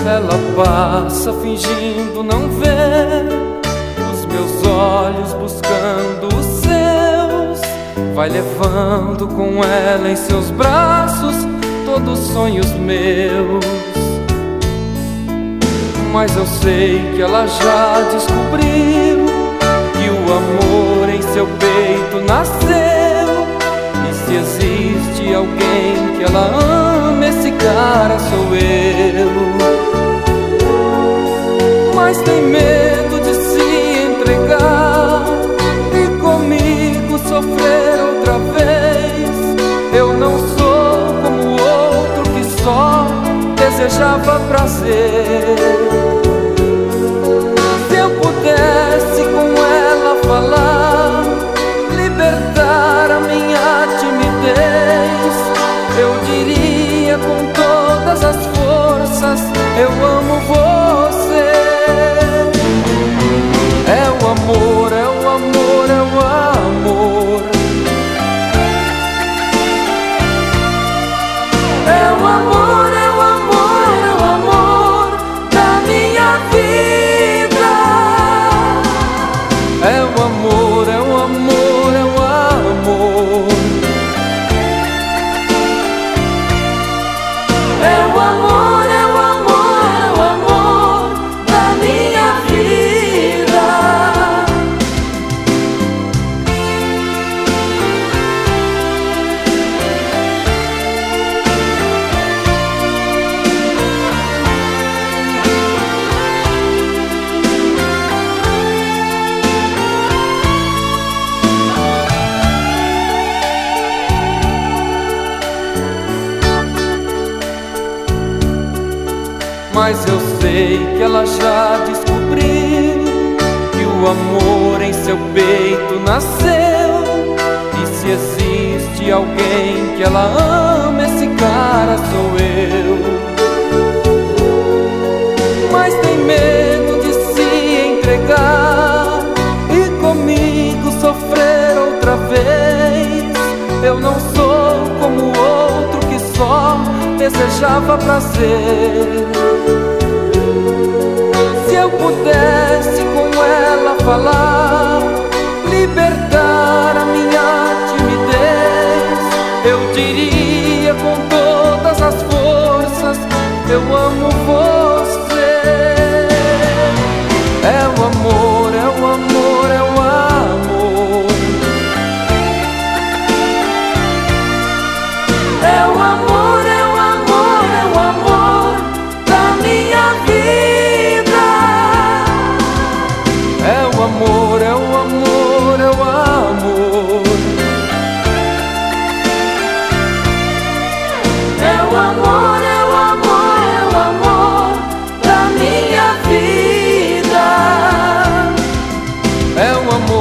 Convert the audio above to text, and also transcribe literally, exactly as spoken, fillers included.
Ela passa fingindo não ver, os meus olhos buscando os seus. Vai levando com ela em seus braços todos os sonhos meus. Mas eu sei que ela já descobriu que o amor em seu peito nasceu. E se existe alguém que ela ama, esse cara sou eu. Mas tem medo de se entregar e comigo sofrer outra vez. Eu não sou como o outro que só desejava prazer. Se eu pudesse com ela falar, libertar a minha timidez, eu diria com todas as forças: eu amo você. É o amor, é o amor, é o amor. É o amor, é o amor, é o amor da minha vida. É o amor, é o amor, é o amor. É o amor, é o amor, é o amor da minha vida. Mas eu sei que ela já descobriu que o amor em seu peito nasceu. E se existe alguém que ela ama, esse cara sou eu. Mas tem medo de se entregar e comigo sofrer outra vez. Eu não sou como o outro que só desejava prazer. Se eu pudesse com ela falar, libertar a minha timidez, eu diria com todas as forças: eu amo você. É o amor, é o amor, é o amor. É o amor, é o amor, é o amor da minha vida. É o amor, é o amor, é o amor. É o amor, é o amor, é o amor da minha vida. É o amor.